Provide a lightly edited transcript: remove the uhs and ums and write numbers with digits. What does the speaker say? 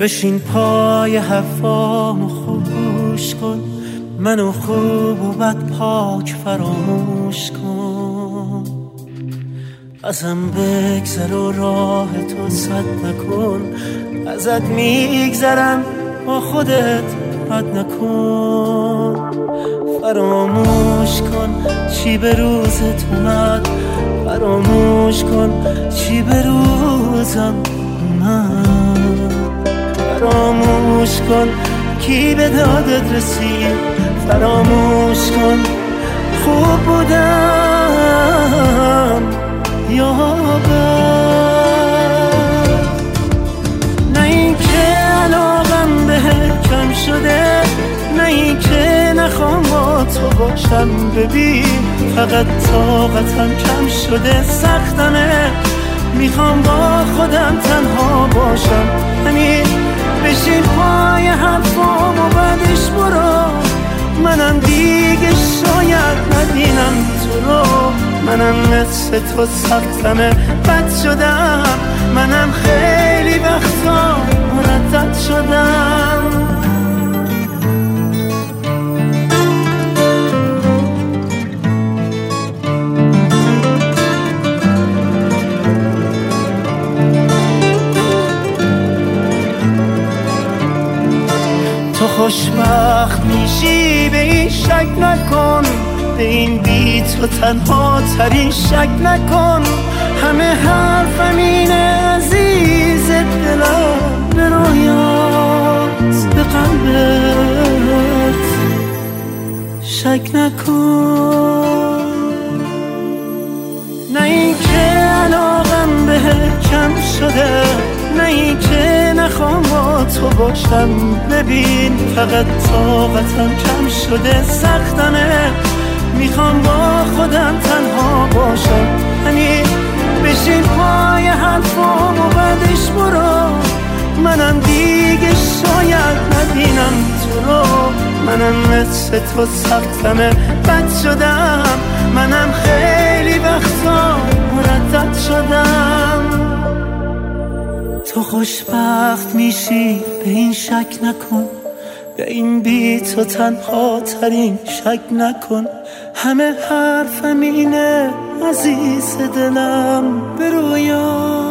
بشین پای حرفامو خوش کن، منو خوب و بد پاک فراموش کن. ازم بگذر و راه تو سد نکن، ازت میگذرم با خودت بد نکن. فراموش کن چی به روزت اومد، فراموش کن چی به روزم اومد. فراموش کن کی به دادت رسید، فراموش کن خوب بودم یا بد. نه این که علاقم بهت کم شده، نه این که نخوام با تو باشم. ببین فقط طاقتم کم شده، سختمه میخوام با خودم تنها باشم. همین بشین پای حرفام و بعدش برو، منم دیگه شاید نبینم تو رو. منم مثل تو سختمه بد شدم، منم خیلی وقتا مردد شدم. تو خوشبخت میشی به این شک نکن، به این بی تو تنها ترین شک نکن. همه حرفم اینه عزیز دلم، به رویات به قلبت شک نکن. نه این که علاقم بهت کم شده، نه این که نخوام با تو باشم. ببین فقط طاقتم کم شده، سختمه میخوام با خودم تنها باشم. همین بشین پای حرفام و بعدش برو، منم دیگه شاید نبینم تو رو. منم مثل تو سختمه بد شدم، منم خیلی وقتا مردد شدم. تو خوشبخت میشی به این شک نکن، به این بی تو تنها ترین شک نکن. همه حرفم اینه عزیز دلم، به رویا